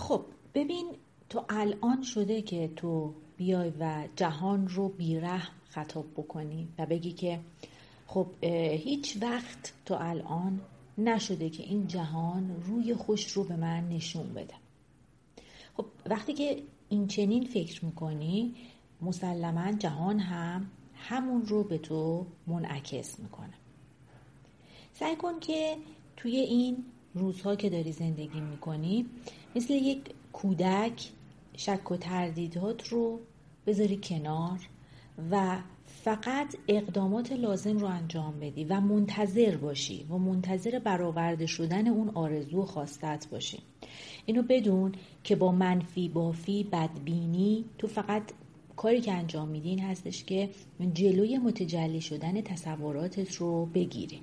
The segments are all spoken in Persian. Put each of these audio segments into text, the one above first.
خب ببین، تو الان شده که تو بیای و جهان رو بیرحم خطاب بکنی و بگی که خب هیچ وقت تو الان نشده که این جهان روی خوش رو به من نشون بده. خب وقتی که این چنین فکر میکنی، مسلماً جهان هم همون رو به تو منعکس میکنه. سعی کن که توی این روزها که داری زندگی میکنی مثل یک کودک شک و تردیدات رو بذاری کنار و فقط اقدامات لازم رو انجام بدی و منتظر باشی و منتظر برآورده شدن اون آرزو و خواستت باشی. اینو بدون که با منفی بافی بدبینی تو فقط کاری که انجام میدی این هستش که جلوی متجلی شدن تصوراتت رو بگیری.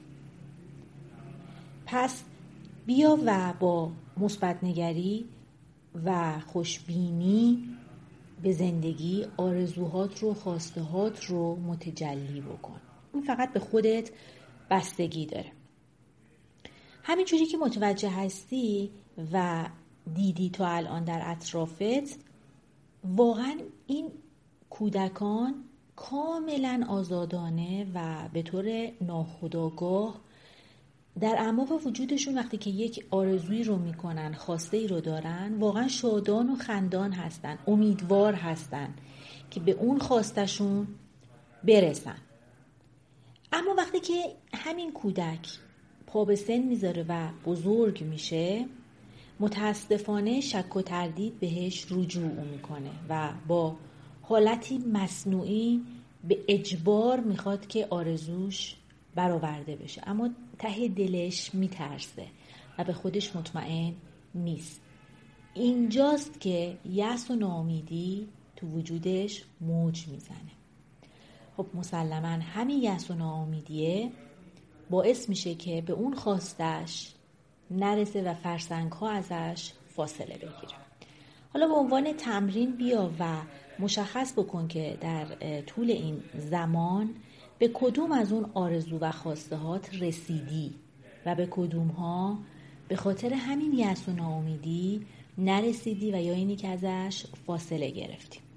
پس بیا و با مثبت نگری و خوشبینی به زندگی آرزوهات رو، خواستهات رو متجلی بکن. این فقط به خودت بستگی داره. همینجوری که متوجه هستی و دیدی تو الان در اطرافت، واقعا این کودکان کاملا آزادانه و به طور ناخودآگاه در اعماق وجودشون وقتی که یک آرزویی رو میکنن، خواسته ای رو دارن، واقعا شادان و خندان هستن، امیدوار هستن که به اون خواستشون برسن. اما وقتی که همین کودک پا به سن میذاره و بزرگ میشه، متاسفانه شک و تردید بهش رجوع میکنه و با حالتی مصنوعی به اجبار میخواد که آرزوش برآورده بشه، اما ته دلش میترسه و به خودش مطمئن نیست. اینجاست که یأس و ناامیدی تو وجودش موج میزنه. خب مسلماً همین یأس و ناامیدیه باعث میشه که به اون خواستش نرسه و فرسنگ‌ها ازش فاصله بگیره. حالا به عنوان تمرین بیا و مشخص بکن که در طول این زمان به کدوم از اون آرزو و خواستهات رسیدی و به کدوم ها به خاطر همین یأس و ناامیدی نرسیدی و یا اینی که ازش فاصله گرفتی.